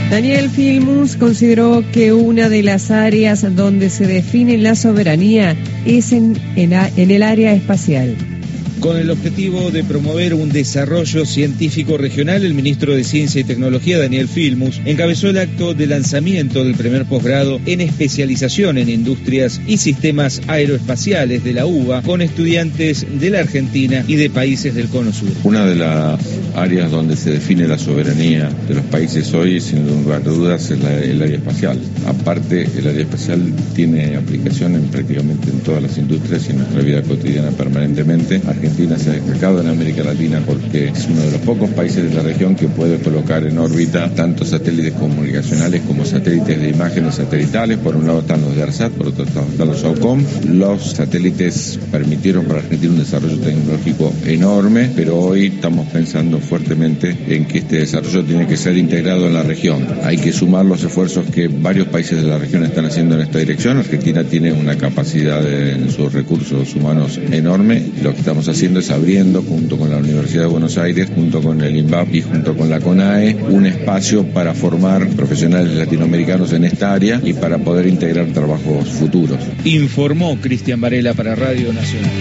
Daniel Filmus consideró que una de las áreas donde se define la soberanía es en el área espacial. Con el objetivo de promover un desarrollo científico regional, el ministro de Ciencia y Tecnología, Daniel Filmus, encabezó el acto de lanzamiento del primer posgrado en especialización en industrias y sistemas aeroespaciales de la UBA, con estudiantes de la Argentina y de países del Cono Sur. Una de las áreas donde se define la soberanía de los países hoy, sin lugar a dudas, es el área espacial. Aparte, el área espacial tiene aplicación prácticamente en todas las industrias y en nuestra vida cotidiana permanentemente. Argentina se ha destacado en América Latina porque es uno de los pocos países de la región que puede colocar en órbita tanto satélites comunicacionales como satélites de imágenes satelitales. Por un lado están los de ARSAT, por otro lado están los SOCOM. Los satélites permitieron para Argentina un desarrollo tecnológico enorme, pero hoy estamos pensando fuertemente en que este desarrollo tiene que ser integrado en la región. Hay que sumar los esfuerzos que varios países de la región están haciendo en esta dirección. Argentina tiene una capacidad en sus recursos humanos enorme. Lo que estamos haciendo es abriendo, junto con la Universidad de Buenos Aires, junto con el INVAP y junto con la CONAE, un espacio para formar profesionales latinoamericanos en esta área y para poder integrar trabajos futuros. Informó Cristian Varela para Radio Nacional.